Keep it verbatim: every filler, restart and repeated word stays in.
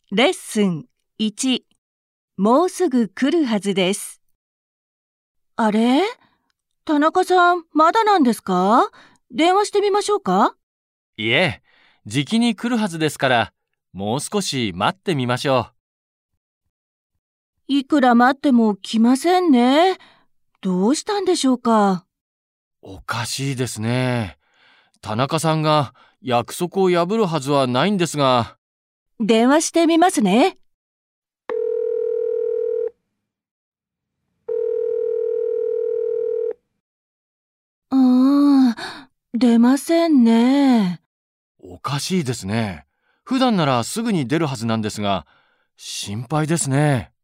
レッスンいち、もうすぐ来るはずです。あれ？田中さん、まだなんですか？電話してみましょうか？ いえ、じきに来るはずですから、もう少し待ってみましょう。いくら待っても来ませんね。どうしたんでしょうか？ おかしいですね。田中さんが約束を破るはずはないんですが。 電話してみますね。うーん、出ませんね。 おかしいですね。普段ならすぐに出るはずなんですが、心配ですね。